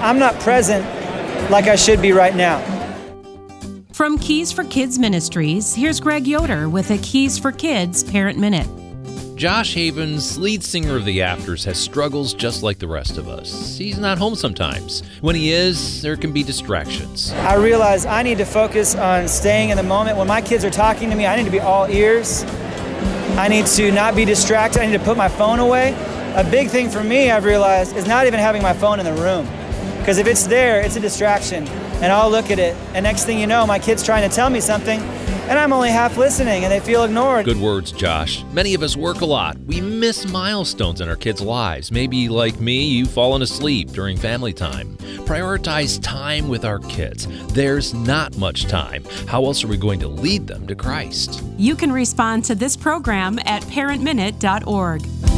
I'm not present like I should be right now. From Keys for Kids Ministries, here's Greg Yoder with a Keys for Kids Parent Minute. Josh Havens, lead singer of The Afters, has struggles just like the rest of us. He's not home sometimes. When he is, there can be distractions. I realize I need to focus on staying in the moment. When my kids are talking to me, I need to be all ears. I need to not be distracted. I need to put my phone away. A big thing for me, I've realized, is not even having my phone in the room. Because if it's there, it's a distraction. And I'll look at it, and next thing you know, my kid's trying to tell me something, and I'm only half listening, and they feel ignored. Good words, Josh. Many of us work a lot. We miss milestones in our kids' lives. Maybe, like me, you've fallen asleep during family time. Prioritize time with our kids. There's not much time. How else are we going to lead them to Christ? You can respond to this program at parentminute.org.